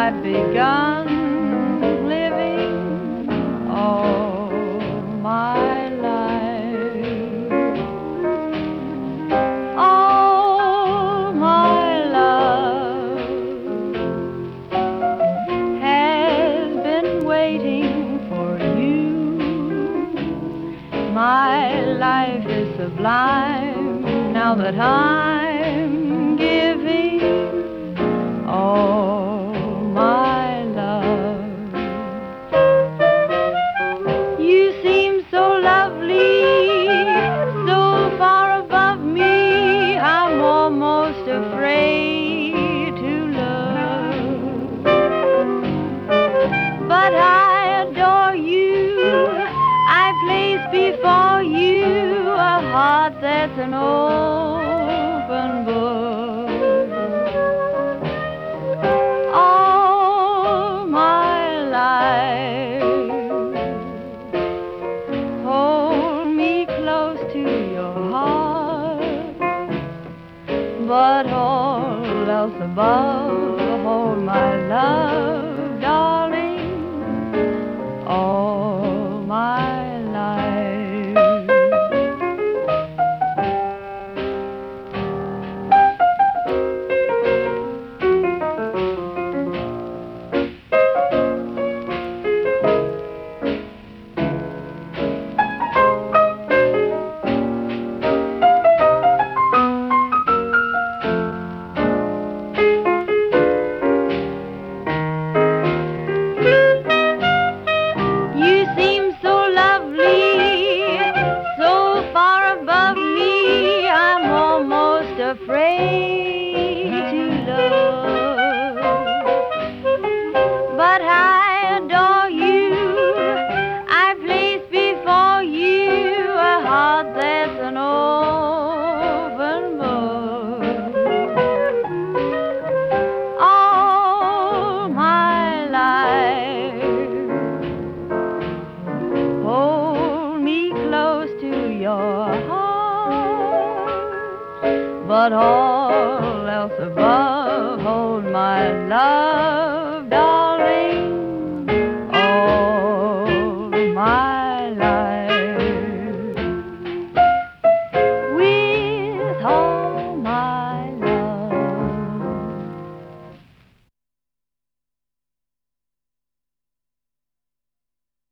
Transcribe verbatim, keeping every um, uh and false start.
I've begun living all my life. All my love has been waiting for you. My life is sublime now that I'm giving all my love. You seem so lovely, so far above me, I'm almost afraid to love. But I adore you, I place before you a heart that's an open book. All my life, hold me close to your heart, but all else above, hold my love, darling, all my life. You seem so lovely, so far above me, I'm almost afraid to love. But I adore you, I place before you a heart that's an open book. All my life, hold me close to your heart, but all else above,